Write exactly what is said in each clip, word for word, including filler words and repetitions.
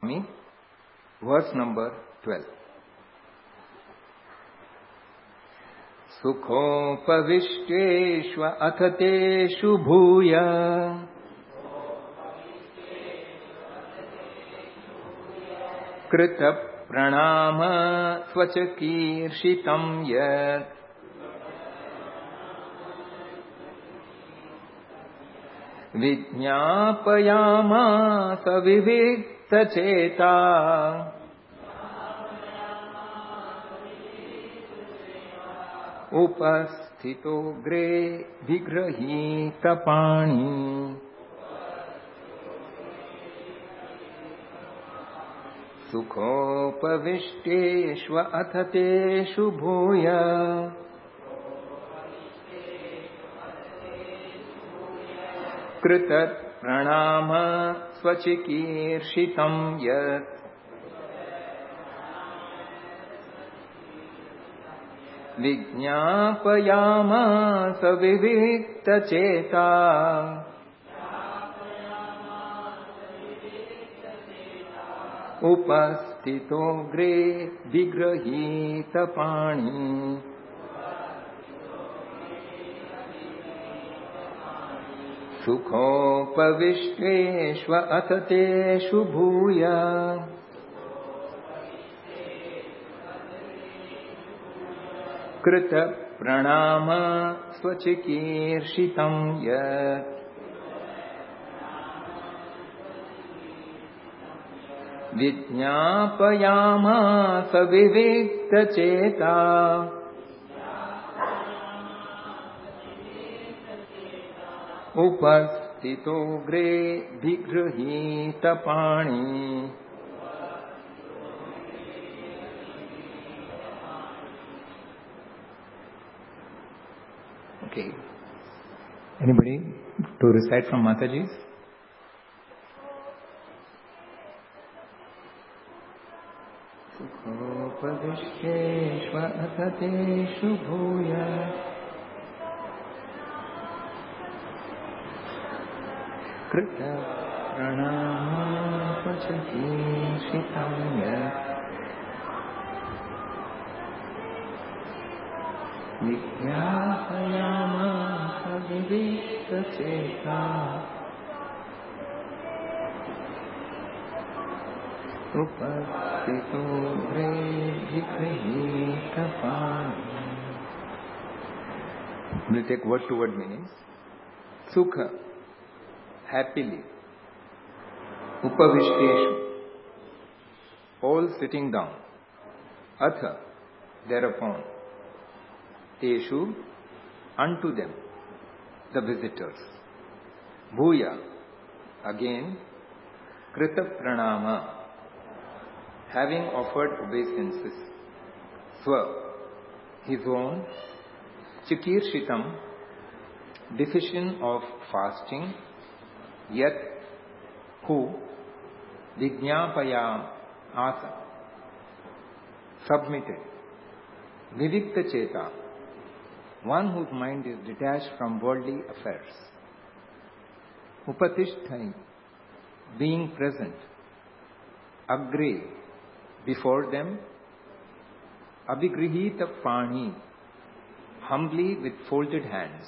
verse number twelve. Sukhopavishteshva athateshu bhuya krita pranama svachakiršitam yat Vijñāpayāmāsa vivikta ceta Upasthito gre vigrahita pani Sukhopavishteshva athateshu bhuya Kritat pranama svachikiršitam yat Vijñāpayāmāsa vivikta ceta Upasthito gre vigrahita pani Sukhopavishteshva athateshu bhuya Krita pranama svachikiršitam yat Vijñāpayāmāsa vivikta ceta Upasthito gre vigrahita pani Okay. Anybody to recite from Mataji's? Sukhopavishteshva athateshu bhuya Krita pranama svachakiršitam yat Vijñāpayāmāsa vivikta ceta Upasthito gre vigrahita pani. We'll take word to word meanings. Sukha, happily. Upavishteshu, all sitting down. Atha, thereupon. Teshu, unto them, the visitors. Bhuya, again. Krita pranama, having offered obeisances. Swa, his own. Chikiršitam, decision of fasting. Yat, who. Vijñāpayam, asa, submitted. Vivikta cheta, one whose mind is detached from worldly affairs. Upatishthai, being present. Agre, before them. Abhigrihita pani, humbly with folded hands.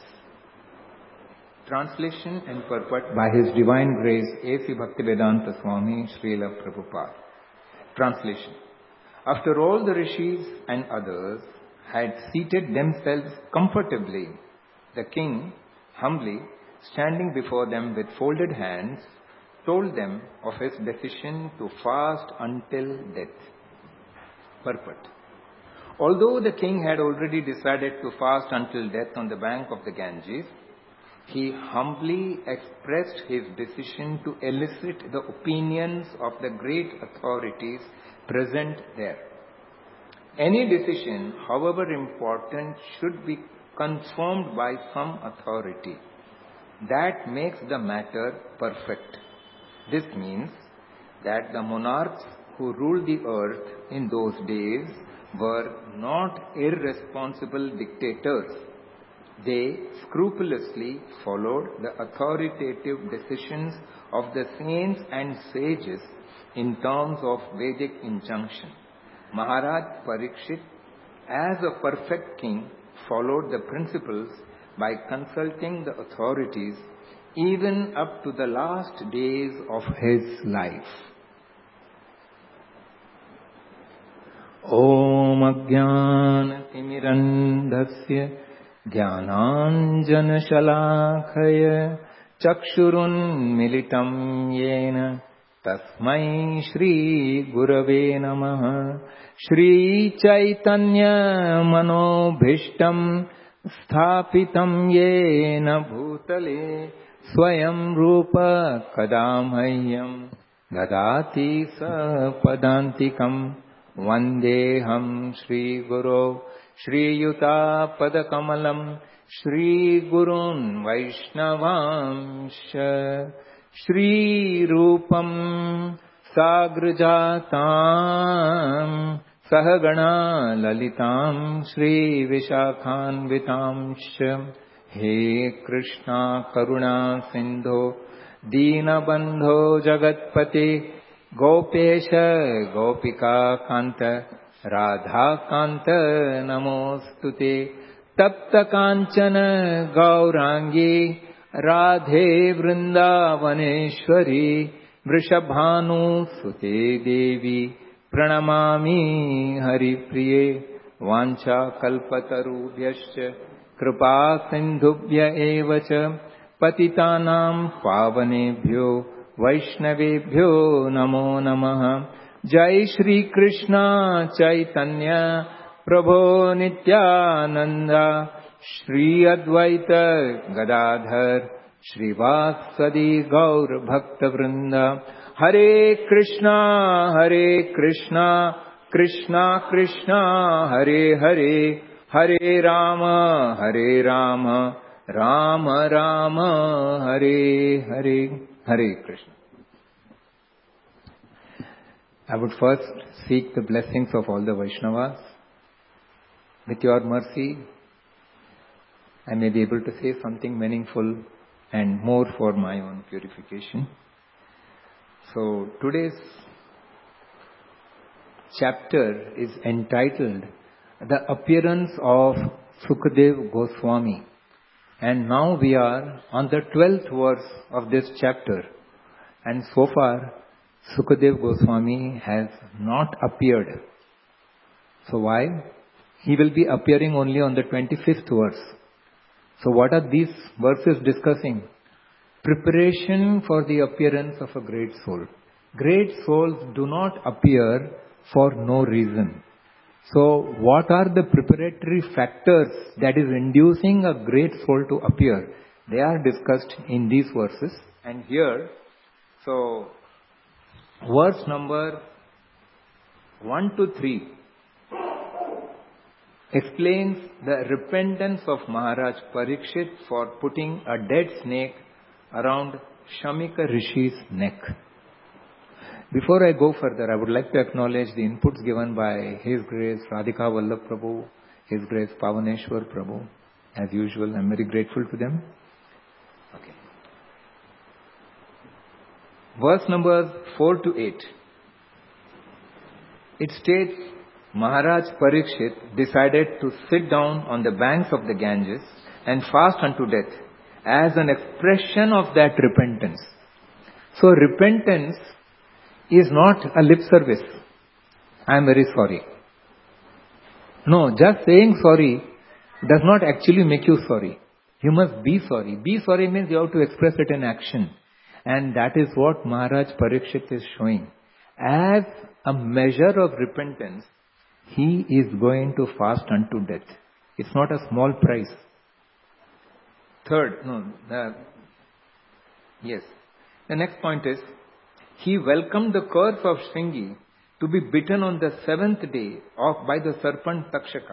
Translation and purport by His Divine Grace A C Bhaktivedanta Swami Srila Prabhupada. Translation. After all the rishis and others had seated themselves comfortably, the king, humbly, standing before them with folded hands, told them of his decision to fast until death. Purport. Although the king had already decided to fast until death on the bank of the Ganges, he humbly expressed his decision to elicit the opinions of the great authorities present there. Any decision, however important, should be confirmed by some authority. That makes the matter perfect. This means that the monarchs who ruled the earth in those days were not irresponsible dictators. They scrupulously followed the authoritative decisions of the saints and sages in terms of Vedic injunction. Maharaj Parikshit, as a perfect king, followed the principles by consulting the authorities even up to the last days of his life. Om Ajnana Timirandhasya Jnananjana Shalakaya Chakshurun Militam Yena Tasmai Shri Gurave Namaha. Shri Chaitanya Manobhishtam Sthapitam Yena Bhutale Swayam Rupa Kadamahyam Dadati Sapadantikam Vandeham Shri Guru Shri Yuta Padakamalam Shri Gurun Vaishnavamsha Shri Rupam Sagrajatam Sahagana Lalitam Shri Vishakhanvitamsha. He Krishna Karuna Sindho Deenabandho Jagatpate Gopesha Gopika Kanta Radha Kanta Namostute Tapta Kanchana Gaurangi Radhe Vrindavaneshwari Vrishabhanu Sute Devi Pranamami Haripriye Vancha Kalpatarubhyascha Kripa Sindhubhya Evacha Patitanam Pavanebhyo Vaishnavebhyo Namo Namaha. Jai Shri Krishna Chaitanya Prabhu Nityananda Shri Advaita Gadadhar Shri Vasadi Gaur Bhakta Vrinda. Hare Krishna Hare Krishna Krishna Krishna Hare Hare Hare Rama Hare Rama Rama Rama Hare Hare. Hare Krishna. I would first seek the blessings of all the Vaishnavas. With your mercy, I may be able to say something meaningful and more for my own purification. So today's chapter is entitled The Appearance of Sukadev Goswami. And now we are on the twelfth verse of this chapter. And so far, Sukadev Goswami has not appeared. So why? He will be appearing only on the twenty-fifth verse. So what are these verses discussing? Preparation for the appearance of a great soul. Great souls do not appear for no reason. So what are the preparatory factors that is inducing a great soul to appear? They are discussed in these verses. And here, so verse number one to three explains the repentance of Maharaj Parikshit for putting a dead snake around Shamika Rishi's neck. Before I go further, I would like to acknowledge the inputs given by His Grace Radhika Vallabh Prabhu, His Grace Pavaneshwar Prabhu. As usual, I am very grateful to them. Okay. Verse numbers four to eight. It states, Maharaj Parikshit decided to sit down on the banks of the Ganges and fast unto death as an expression of that repentance. So repentance is not a lip service. I am very sorry. No, just saying sorry does not actually make you sorry. You must be sorry. Be sorry means you have to express it in action. And that is what Maharaj Parikshit is showing. As a measure of repentance, he is going to fast unto death. It's not a small price. Third, no, uh, yes. The next point is, he welcomed the curse of Shringi to be bitten on the seventh day of by the serpent Takshaka.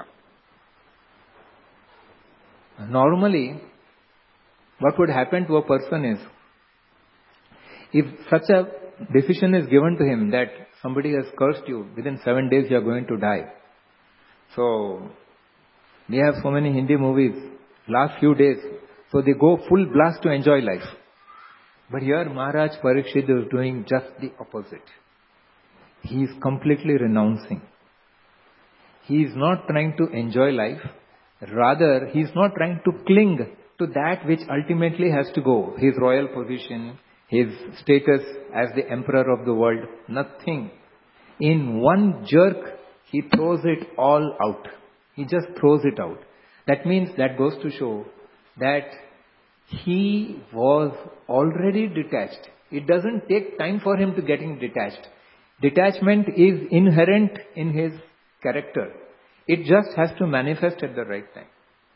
Normally, what would happen to a person is, if such a decision is given to him that somebody has cursed you, within seven days you are going to die. So, we have so many Hindi movies, last few days, so they go full blast to enjoy life. But here Maharaj Parikshit is doing just the opposite. he is completely renouncing. He is not trying to enjoy life. Rather, he is not trying to cling to that which ultimately has to go. His royal position, his status as the emperor of the world, nothing. In one jerk, he throws it all out. He just throws it out. That means, that goes to show that he was already detached. It doesn't take time for him to getting detached. Detachment is inherent in his character. It just has to manifest at the right time.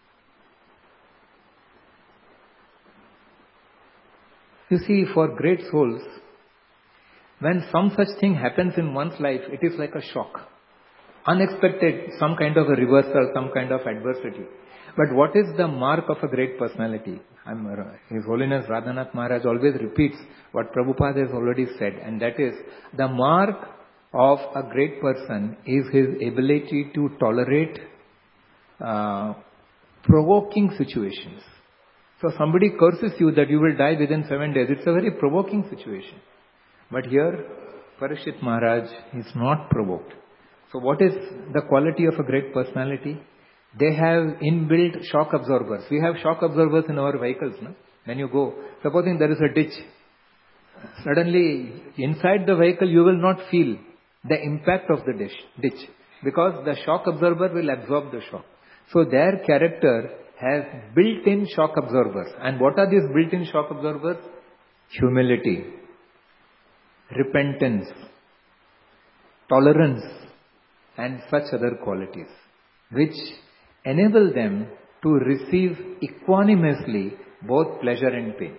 You see, for great souls, when some such thing happens in one's life, it is like a shock. Unexpected, some kind of a reversal, some kind of adversity. But what is the mark of a great personality? I'm, His Holiness Radhanath Maharaj always repeats what Prabhupada has already said, and that is, the mark of a great person is his ability to tolerate uh, provoking situations. So somebody curses you that you will die within seven days. It's a very provoking situation. But here, Parikshit Maharaj is not provoked. So what is the quality of a great personality? They have inbuilt shock absorbers. We have shock absorbers in our vehicles. No? When you go, supposing there is a ditch, suddenly inside the vehicle you will not feel the impact of the ditch, ditch because the shock absorber will absorb the shock. So their character has built-in shock absorbers. And what are these built-in shock absorbers? Humility, repentance, tolerance, and such other qualities, which enable them to receive equanimously both pleasure and pain.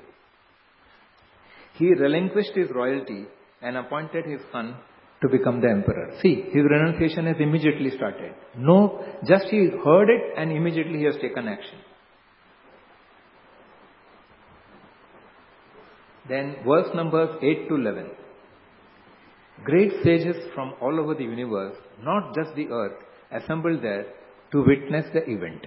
He relinquished his royalty and appointed his son to become the emperor. See, his renunciation has immediately started. No, just he heard it and immediately he has taken action. Then verse numbers eight to eleven. Great sages from all over the universe, not just the earth, assembled there to witness the event.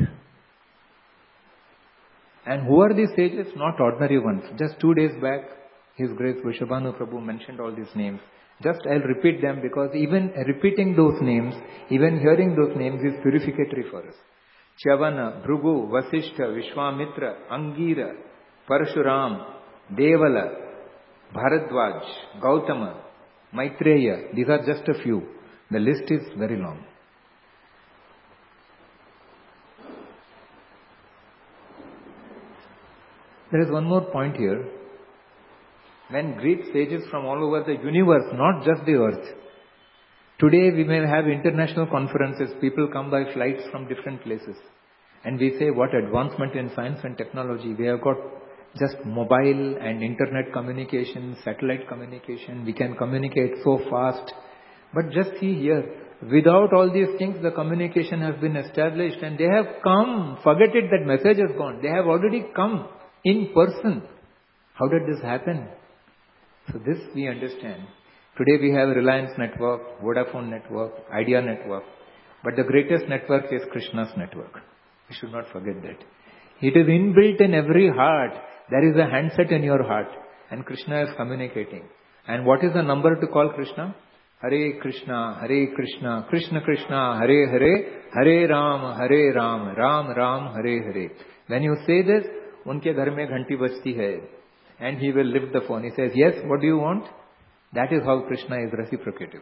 And who are these sages? Not ordinary ones. Just two days back, His Grace Vrishabhanu Prabhu mentioned all these names. Just I'll repeat them because even repeating those names, even hearing those names is purificatory for us. Chavana, Bhrugu, Vasishtha, Vishwamitra, Angira, Parshuram, Devala, Bharadwaj, Gautama, Maitreya. These are just a few. The list is very long. There is one more point here. When great sages from all over the universe, not just the earth. Today we may have international conferences, people come by flights from different places. And we say what advancement in science and technology. We have got just mobile and internet communication, satellite communication. We can communicate so fast. But just see here, without all these things, the communication has been established and they have come. Forget it, that message has gone. They have already come in person. How did this happen? So this we understand. Today we have Reliance network, Vodafone network, Idea network. But the greatest network is Krishna's network. We should not forget that. It is inbuilt in every heart. There is a handset in your heart. And Krishna is communicating. And what is the number to call Krishna? Hare Krishna, Hare Krishna, Krishna Krishna, Hare Hare, Hare Ram, Hare Ram, Ram Ram, Hare Hare. When you say this, unke ghar mein ghanti bajti hai. And he will lift the phone. He says, yes, what do you want? That is how Krishna is reciprocative.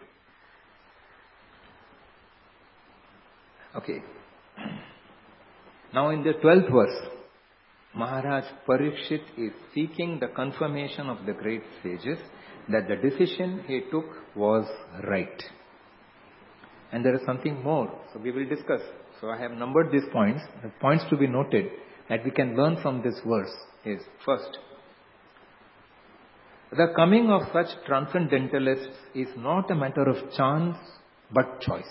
Okay. Now in the twelfth verse, Maharaj Parikshit is seeking the confirmation of the great sages that the decision he took was right. And there is something more. So we will discuss. So I have numbered these points. The points to be noted that we can learn from this verse is, first, the coming of such transcendentalists is not a matter of chance, but choice.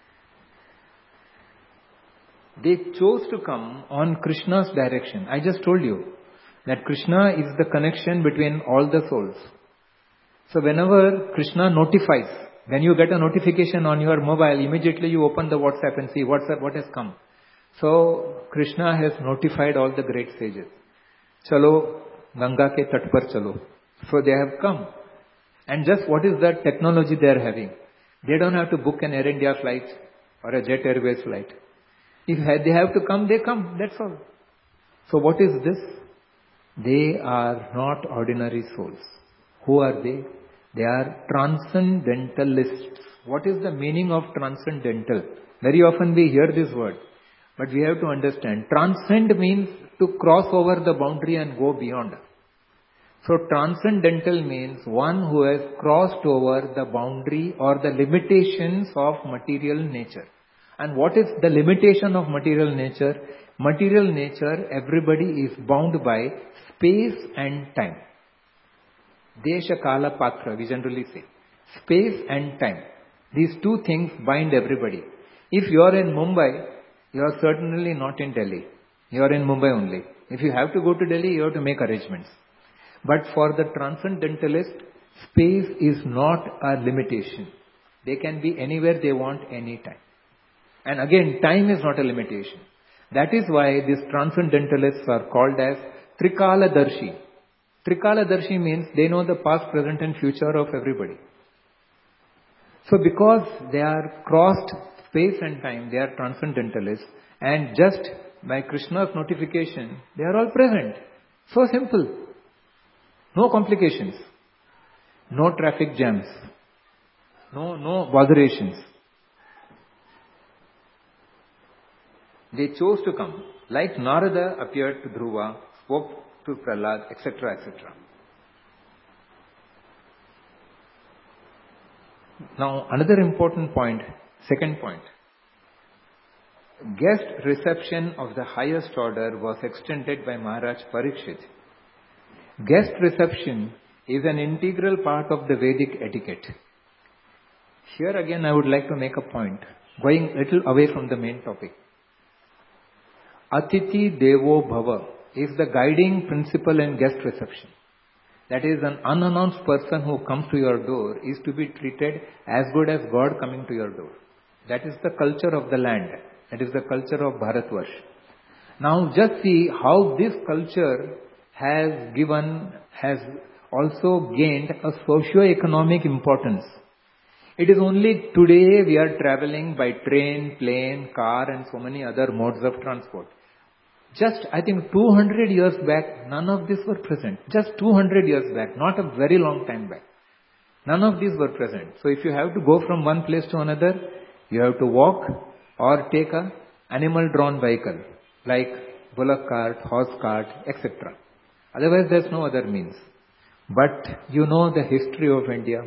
They chose to come on Krishna's direction. I just told you that Krishna is the connection between all the souls. So whenever Krishna notifies, when you get a notification on your mobile, immediately you open the WhatsApp and see WhatsApp, what has come. So Krishna has notified all the great sages. Chalo, Ganga ke tat par chalo. So they have come. And just what is that technology they are having? They don't have to book an Air India flight or a Jet Airways flight. If they have to come, they come. That's all. So what is this? They are not ordinary souls. Who are they? They are transcendentalists. What is the meaning of transcendental? Very often we hear this word, but we have to understand. Transcend means to cross over the boundary and go beyond. So transcendental means one who has crossed over the boundary or the limitations of material nature. And what is the limitation of material nature? Material nature, everybody is bound by space and time. Desha, Kala, Patra, we generally say. Space and time. These two things bind everybody. If you are in Mumbai, you are certainly not in Delhi. You are in Mumbai only. If you have to go to Delhi, you have to make arrangements. But for the transcendentalist, space is not a limitation. They can be anywhere they want, anytime. And again, time is not a limitation. That is why these transcendentalists are called as Trikaladarshi. Trikaladarshi means they know the past, present and future of everybody. So because they are crossed space and time, they are transcendentalists, and just by Krishna's notification, they are all present. So simple. No complications. No traffic jams. No, no botherations. They chose to come. Like Narada appeared to Dhruva, spoke to Prahlad, et cetera, et cetera. Now, another important point, second point. Guest reception of the highest order was extended by Maharaj Parikshit. Guest reception is an integral part of the Vedic etiquette. Here again I would like to make a point, going a little away from the main topic. Atiti Devo Bhava is the guiding principle in guest reception. That is, an unannounced person who comes to your door is to be treated as good as God coming to your door. That is the culture of the land. That is the culture of Bharatvarsh. Now just see how this culture has given, has also gained a socio-economic importance. It is only today we are traveling by train, plane, car and so many other modes of transport. Just, I think, two hundred years back, none of these were present. Just two hundred years back, not a very long time back. None of these were present. So if you have to go from one place to another, you have to walk or take a animal-drawn vehicle, like bullock cart, horse cart, et cetera. Otherwise, there's no other means. But you know the history of India.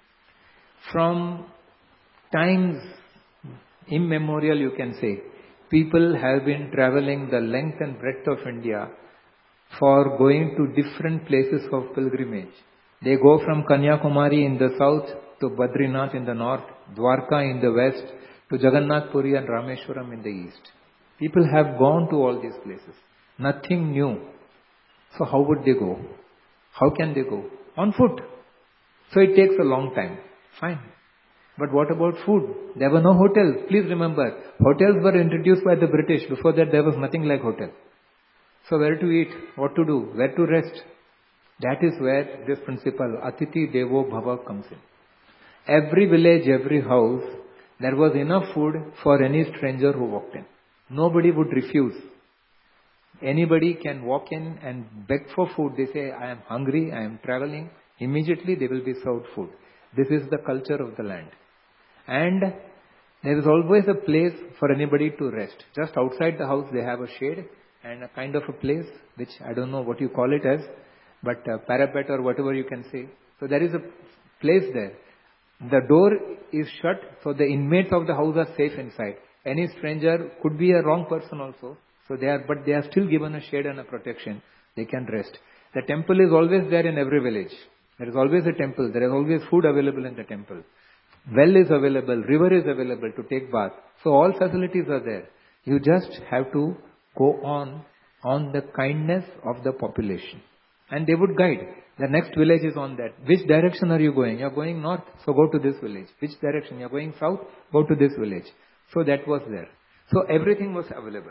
From times immemorial, you can say, people have been traveling the length and breadth of India for going to different places of pilgrimage. They go from Kanyakumari in the south to Badrinath in the north, Dwarka in the west, to Jagannath Puri and Rameshwaram in the east. People have gone to all these places. Nothing new. So how would they go? How can they go? On foot. So it takes a long time. Fine. But what about food? There were no hotels. Please remember, hotels were introduced by the British. Before that, there was nothing like hotel. So where to eat? What to do? Where to rest? That is where this principle, Atiti Devo Bhava, comes in. Every village, every house, there was enough food for any stranger who walked in. Nobody would refuse. Anybody can walk in and beg for food. They say, I am hungry, I am traveling. Immediately they will be served food. This is the culture of the land. And there is always a place for anybody to rest. Just outside the house they have a shade and a kind of a place, which I don't know what you call it as, but a parapet or whatever you can say. So there is a place there. The door is shut, so the inmates of the house are safe inside. Any stranger could be a wrong person also. So they are, but they are still given a shade and a protection. They can rest. The temple is always there in every village. There is always a temple. There is always food available in the temple. Well is available. River is available to take bath. So all facilities are there. You just have to go on, on the kindness of the population. And they would guide. The next village is on that. Which direction are you going? You are going north, so go to this village. Which direction? You are going south, go to this village. So that was there. So everything was available.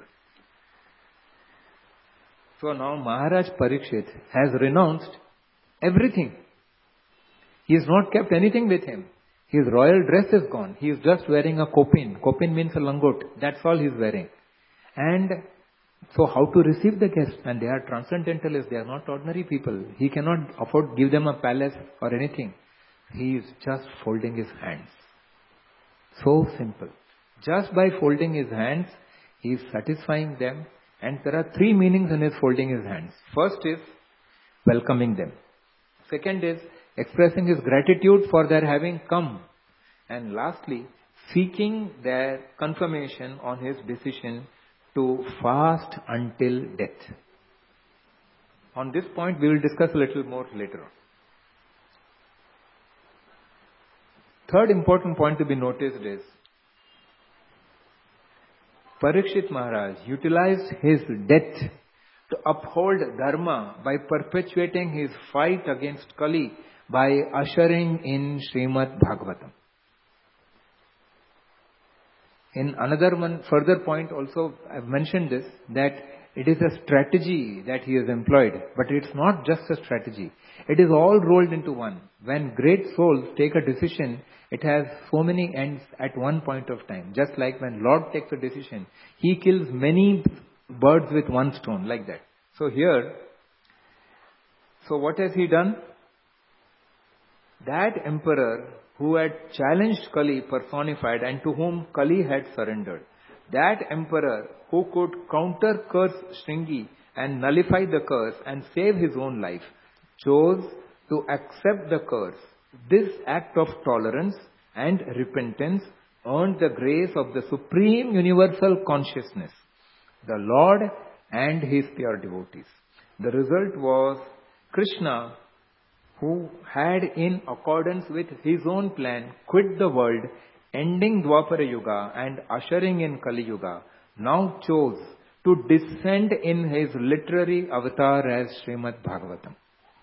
So now Maharaj Parikshit has renounced everything. He has not kept anything with him. His royal dress is gone. He is just wearing a kopin. Kopin means a langot. That's all he is wearing. And so how to receive the guests? And they are transcendentalists. They are not ordinary people. He cannot afford give them a palace or anything. He is just folding his hands. So simple. Just by folding his hands, he is satisfying them. And there are three meanings in his folding his hands. First is welcoming them. Second is expressing his gratitude for their having come. And lastly, seeking their confirmation on his decision to fast until death. On this point, we will discuss a little more later on. Third important point to be noticed is Parikshit Maharaj utilized his death to uphold dharma by perpetuating his fight against Kali by ushering in Srimad Bhagavatam. In another one, further point also, I have mentioned this, that it is a strategy that he has employed, but it's not just a strategy. It is all rolled into one. When great souls take a decision, it has so many ends at one point of time. Just like when Lord takes a decision, he kills many birds with one stone, like that. So here, so what has he done? That emperor who had challenged Kali personified and to whom Kali had surrendered, that emperor who could counter curse Shringi and nullify the curse and save his own life, chose to accept the curse. This act of tolerance and repentance earned the grace of the Supreme Universal Consciousness, the Lord and his pure devotees. The result was Krishna, who had in accordance with his own plan quit the world, ending Dwapara Yuga and ushering in Kali Yuga, now chose to descend in his literary avatar as Srimad Bhagavatam.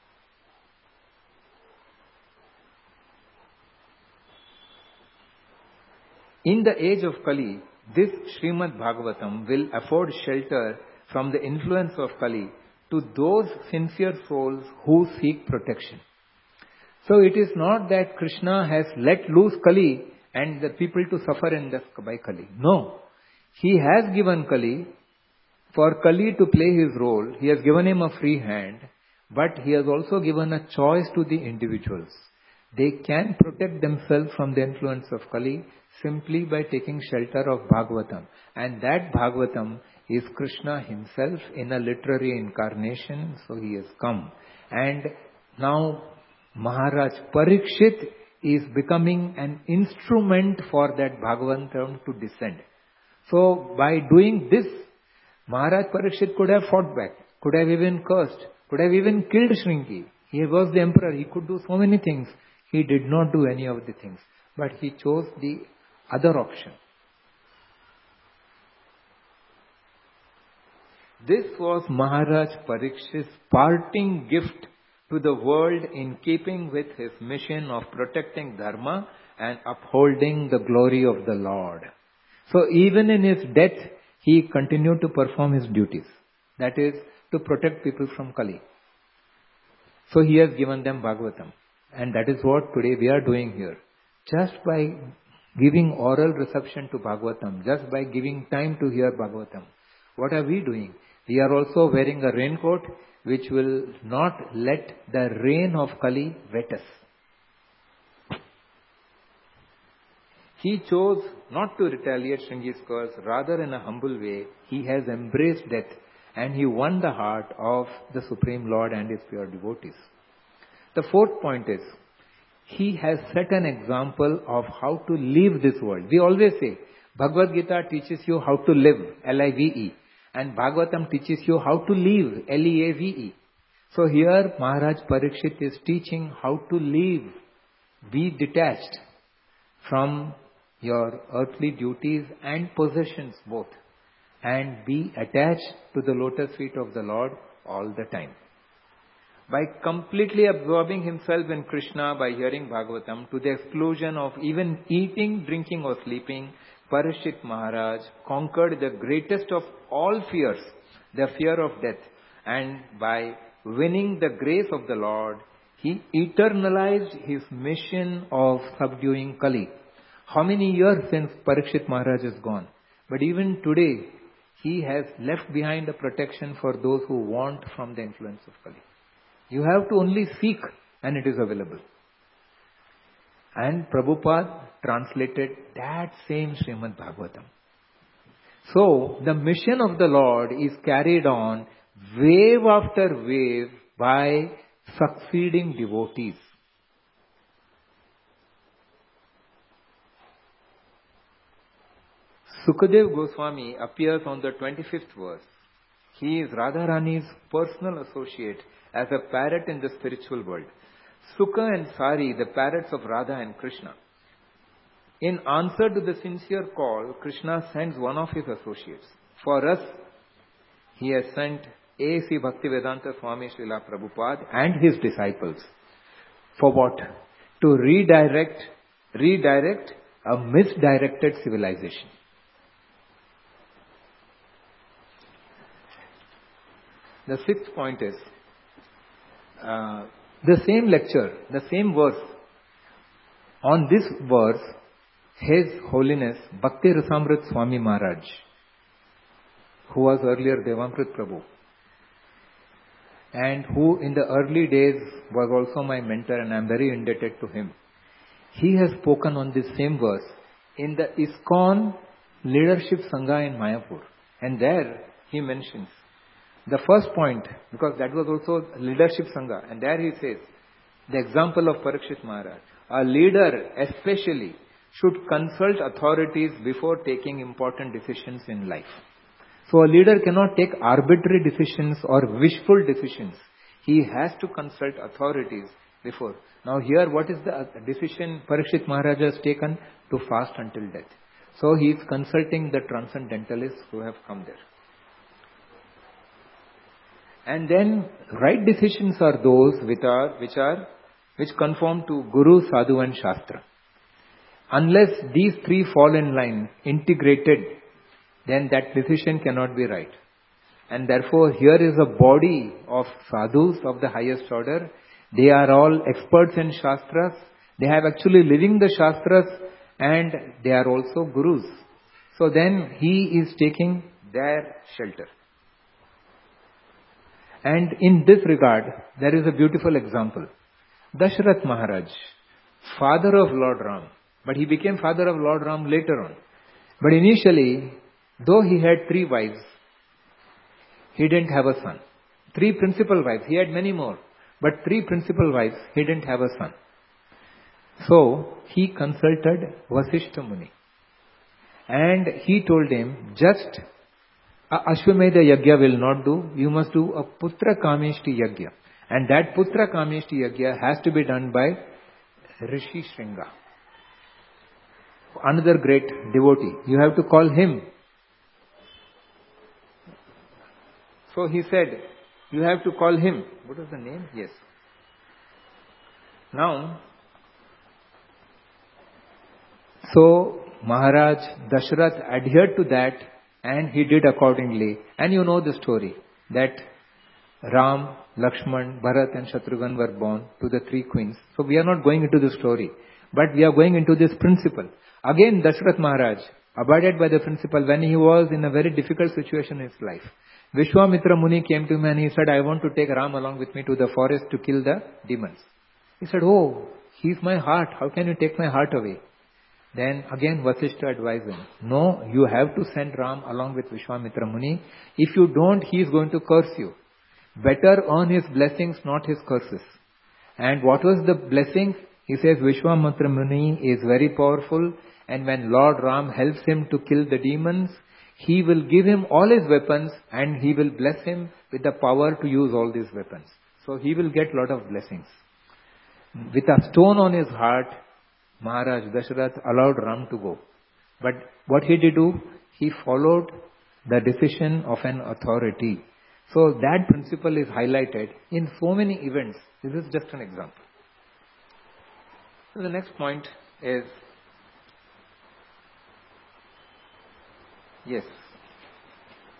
In the age of Kali, this Srimad Bhagavatam will afford shelter from the influence of Kali to those sincere souls who seek protection. So it is not that Krishna has let loose Kali and the people to suffer in death by Kali. No. He has given Kali for Kali to play his role. He has given him a free hand, but he has also given a choice to the individuals. They can protect themselves from the influence of Kali simply by taking shelter of Bhagavatam. And that Bhagavatam is Krishna himself in a literary incarnation. So he has come. And now Maharaj Parikshit is becoming an instrument for that Bhagavatam to descend. So by doing this, Maharaj Parikshit could have fought back, could have even cursed, could have even killed Shringi. He was the emperor, he could do so many things. He did not do any of the things, but he chose the other option. This was Maharaj Parikshit's parting gift to the world in keeping with his mission of protecting Dharma and upholding the glory of the Lord. So even in his death, he continued to perform his duties. That is, to protect people from Kali. So he has given them Bhagavatam. And that is what today we are doing here. Just by giving oral reception to Bhagavatam, just by giving time to hear Bhagavatam, what are we doing? We are also wearing a raincoat which will not let the rain of Kali wet us. He chose not to retaliate Shringi's curse, rather in a humble way, he has embraced death and he won the heart of the Supreme Lord and his pure devotees. The fourth point is, he has set an example of how to live this world. We always say, Bhagavad Gita teaches you how to live, L I V E. And Bhagavatam teaches you how to live, L E A V E. So here Maharaj Parikshit is teaching how to live. Be detached from your earthly duties and possessions both. And be attached to the lotus feet of the Lord all the time. By completely absorbing himself in Krishna by hearing Bhagavatam to the exclusion of even eating, drinking or sleeping, Parikshit Maharaj conquered the greatest of all fears, the fear of death. And by winning the grace of the Lord, He eternalized his mission of subduing Kali. How many years since Parikshit Maharaj is gone? But even today, he has left behind a protection for those who want from the influence of Kali. You have to only seek and it is available. And Prabhupada translated that same Srimad Bhagavatam. So, the mission of the Lord is carried on wave after wave by succeeding devotees. Sukadev Goswami appears on the twenty-fifth verse. He is Radharani's personal associate as a parrot in the spiritual world. Sukha and Sari, the parrots of Radha and Krishna. In answer to the sincere call, Krishna sends one of his associates. For us, he has sent A C Bhaktivedanta Swami Srila Prabhupada and his disciples. For what? To redirect, redirect a misdirected civilization. The sixth point is, uh, the same lecture, the same verse. On this verse, His Holiness Bhakti Rasamrit Swami Maharaj, who was earlier Devamrit Prabhu, and who in the early days was also my mentor, and I am very indebted to him. He has spoken on this same verse in the ISKCON Leadership Sangha in Mayapur. And there he mentions the first point, because that was also Leadership Sangha, and there he says, the example of Parikshit Maharaj, a leader especially should consult authorities before taking important decisions in life. So a leader cannot take arbitrary decisions or wishful decisions. He has to consult authorities before. Now here, what is the decision Parikshit Maharaj has taken? To fast until death. So he is consulting the transcendentalists who have come there. And then right decisions are those which are which are which conform to Guru, Sadhu and Shastra. Unless these three fall in line, integrated, then that decision cannot be right. And therefore here is a body of sadhus of the highest order. They are all experts in Shastras. They have actually living the Shastras and they are also Gurus. So then he is taking their shelter. And in this regard, there is a beautiful example. Dashrath Maharaj, father of Lord Ram, but he became father of Lord Ram later on. But initially, though he had three wives, he didn't have a son. Three principal wives, he had many more, but three principal wives, he didn't have a son. So, he consulted Vasishtha Muni. And he told him, just a Ashwamedha Yagya will not do. You must do a Putra Kameshti Yagya. And that Putra Kameshti Yagya has to be done by Rishi Shringa. Another great devotee. You have to call him. So he said, you have to call him. What was the name? Yes. Now, so Maharaj Dashrath adhered to that and he did accordingly. And you know the story that Ram, Lakshman, Bharat and Shatrughan were born to the three queens. So we are not going into the story, but we are going into this principle. Again, Dashrath Maharaj abided by the principle when he was in a very difficult situation in his life. Vishwamitra Muni came to him and he said, I want to take Ram along with me to the forest to kill the demons. He said, oh, he is my heart. How can you take my heart away? Then again Vasishtha advised him, no, you have to send Ram along with Vishwamitra Muni. If you don't, he is going to curse you. Better earn his blessings, not his curses. And what was the blessing? He says Vishwamitra Muni is very powerful, and when Lord Ram helps him to kill the demons, he will give him all his weapons and he will bless him with the power to use all these weapons. So he will get lot of blessings. With a stone on his heart, Maharaj Dashrath allowed Ram to go. But what he did do? He followed the decision of an authority. So that principle is highlighted in so many events. This is just an example. So the next point is, yes,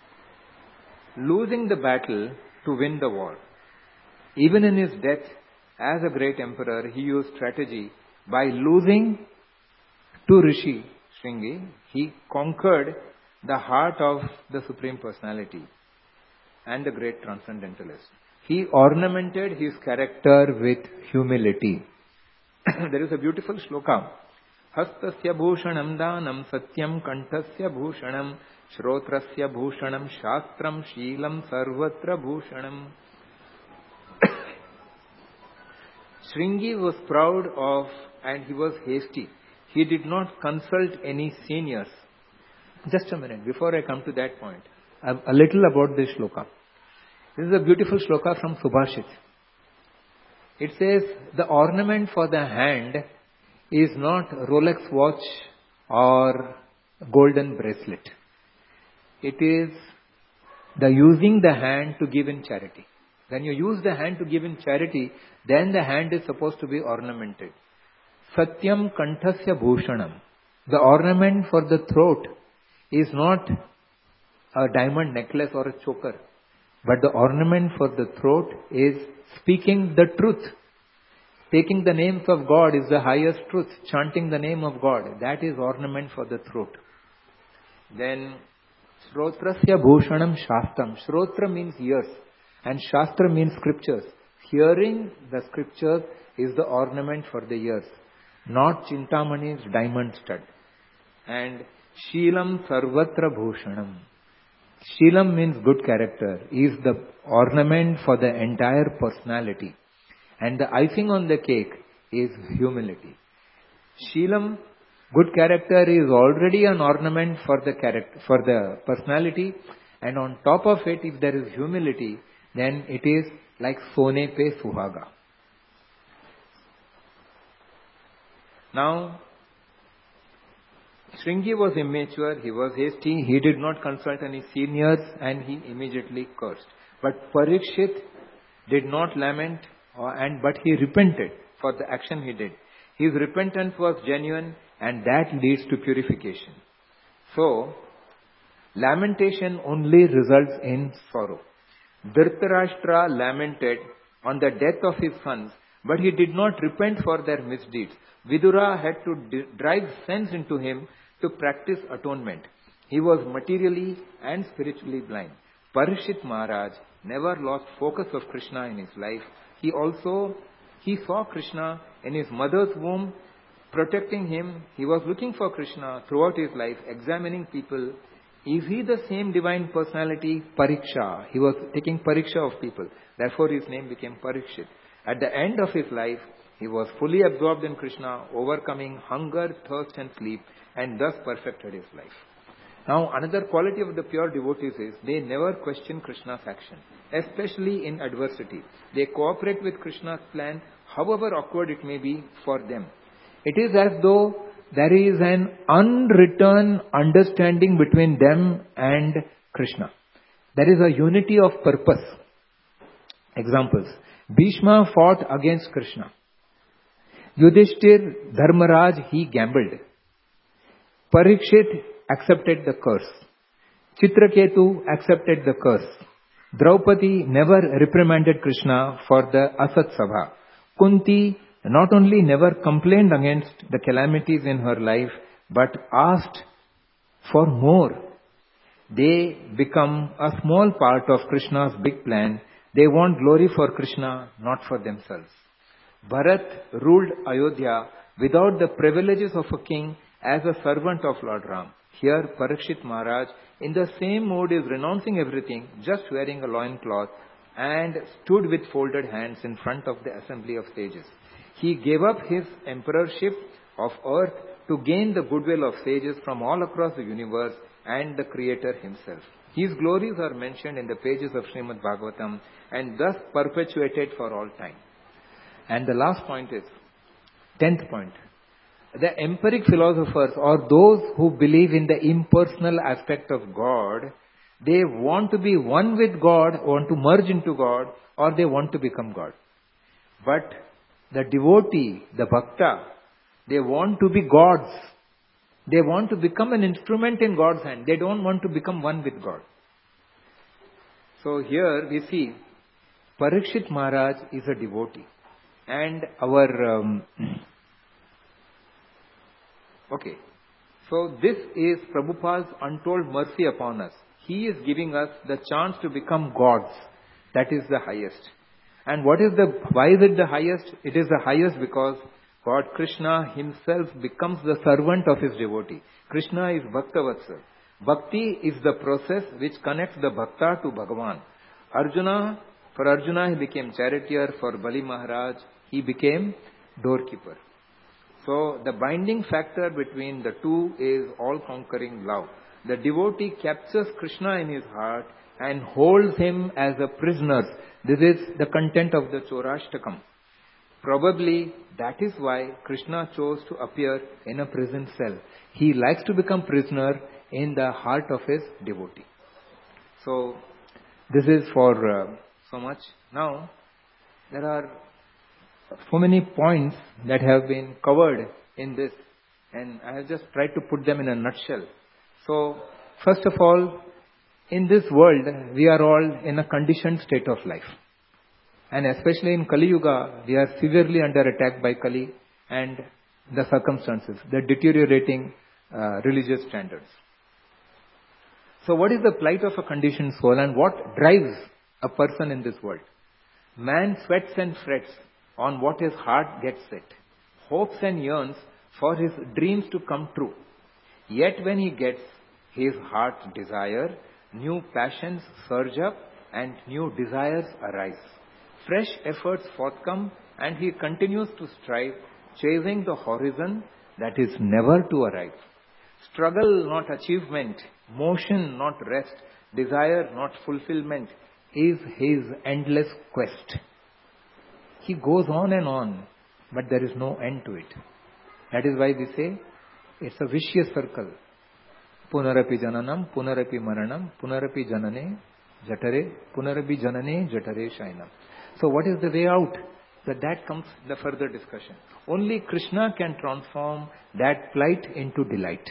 losing the battle to win the war. Even in his death, as a great emperor, he used strategy. By losing to Rishi Shringi, he conquered the heart of the Supreme Personality and the great transcendentalist. He ornamented his character with humility. There is a beautiful shloka. Hastasya bhushanam danam satyam kantasya bhushanam shrotrasya bhushanam shastram sheelam sarvatra bhushanam. Shringi was proud of and he was hasty. He did not consult any seniors. Just a minute, before I come to that point, a, a little about this shloka. This is a beautiful shloka from Subhashit. It says, the ornament for the hand is not Rolex watch or golden bracelet. It is the using the hand to give in charity. When you use the hand to give in charity, then the hand is supposed to be ornamented. Satyam kanthasya bhushanam. The ornament for the throat is not a diamond necklace or a choker, but the ornament for the throat is speaking the truth. Taking the names of God is the highest truth. Chanting the name of God, that is ornament for the throat. Then, Shrotrasya bhushanam shastram. Shrotra means ears and Shastra means scriptures. Hearing the scriptures is the ornament for the ears, not Chintamani's diamond stud. And Sheelam Sarvatra Bhushanam. Sheelam means good character, is the ornament for the entire personality. And the icing on the cake is humility. Sheelam, good character, is already an ornament for the character, for the personality. And on top of it, if there is humility, then it is like Sone Pe Suhaga. Now, Shringi was immature, he was hasty, he did not consult any seniors and he immediately cursed. But Parikshit did not lament or, and but he repented for the action he did. His repentance was genuine and that leads to purification. So, lamentation only results in sorrow. Dhritarashtra lamented on the death of his sons, but he did not repent for their misdeeds. Vidura had to d- drive sense into him to practice atonement. He was materially and spiritually blind. Parikshit Maharaj never lost focus of Krishna in his life. He also, he saw Krishna in his mother's womb, protecting him. He was looking for Krishna throughout his life, examining people. Is he the same divine personality? Pariksha. He was taking pariksha of people. Therefore his name became Parikshit. At the end of his life, he was fully absorbed in Krishna, overcoming hunger, thirst and sleep, and thus perfected his life. Now, another quality of the pure devotees is they never question Krishna's action, especially in adversity. They cooperate with Krishna's plan, however awkward it may be for them. It is as though there is an unwritten understanding between them and Krishna. There is a unity of purpose. Examples. Bhishma fought against Krishna. Yudhishthir, Dharmaraj, he gambled. Parikshit accepted the curse. Chitraketu accepted the curse. Draupadi never reprimanded Krishna for the Asat Sabha. Kunti not only never complained against the calamities in her life, but asked for more. They become a small part of Krishna's big plan. They want glory for Krishna, not for themselves. Bharat ruled Ayodhya without the privileges of a king as a servant of Lord Ram. Here Parikshit Maharaj in the same mood is renouncing everything, just wearing a loincloth, and stood with folded hands in front of the assembly of sages. He gave up his emperorship of earth to gain the goodwill of sages from all across the universe and the Creator himself. His glories are mentioned in the pages of Srimad Bhagavatam and thus perpetuated for all time. And the last point is, tenth point, the empiric philosophers or those who believe in the impersonal aspect of God, they want to be one with God, want to merge into God, or they want to become God. But the devotee, the bhakta, they want to be gods. They want to become an instrument in God's hand. They don't want to become one with God. So here we see Parikshit Maharaj is a devotee. And our... Um, okay. So this is Prabhupada's untold mercy upon us. He is giving us the chance to become gods. That is the highest. And what is the, why is it the highest? It is the highest because God Krishna himself becomes the servant of his devotee. Krishna is Bhaktavatsal. Bhakti is the process which connects the Bhakta to Bhagavan. Arjuna, for Arjuna he became charioteer, for Bali Maharaj he became doorkeeper. So the binding factor between the two is all-conquering love. The devotee captures Krishna in his heart and holds him as a prisoner. This is the content of the Chaurashtakam. Probably that is why Krishna chose to appear in a prison cell. He likes to become prisoner in the heart of his devotee. So this is for uh, so much. Now there are so many points that have been covered in this, and I have just tried to put them in a nutshell. So first of all, in this world we are all in a conditioned state of life. And especially in Kali Yuga, we are severely under attack by Kali and the circumstances, the deteriorating uh, religious standards. So what is the plight of a conditioned soul and what drives a person in this world? Man sweats and frets on what his heart gets set, hopes and yearns for his dreams to come true. Yet when he gets his heart's desire, new passions surge up and new desires arise. Fresh efforts forthcome and he continues to strive, chasing the horizon that is never to arrive. Struggle not achievement, motion not rest, desire not fulfillment is his endless quest. He goes on and on, but there is no end to it. That is why we say it's a vicious circle. Punarapi jananam, punarapi maranam, punarapi janane, jatare, punarapi janane, jatare shainam. So what is the way out? That that comes the further discussion. Only Krishna can transform that plight into delight.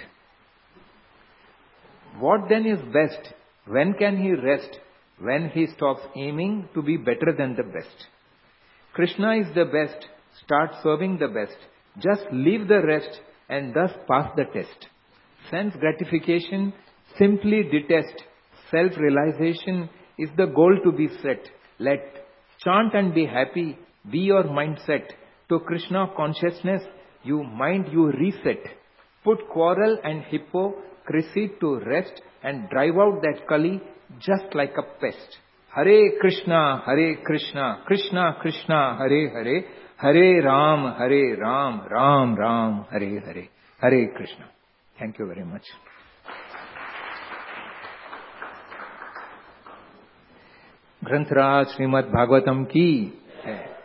What then is best? When can he rest? When he stops aiming to be better than the best. Krishna is the best. Start serving the best. Just leave the rest and thus pass the test. Sense gratification simply detest. Self-realization is the goal to be set. Let chant and be happy, be your mindset. To Krishna consciousness, you mind you reset. Put quarrel and hypocrisy to rest and drive out that Kali just like a pest. Hare Krishna, Hare Krishna, Krishna Krishna, Hare Hare, Hare Ram, Hare Ram, Ram Ram, Hare Hare, Hare Krishna. Thank you very much. ग्रंथराज Shrimad Bhagavatam की है।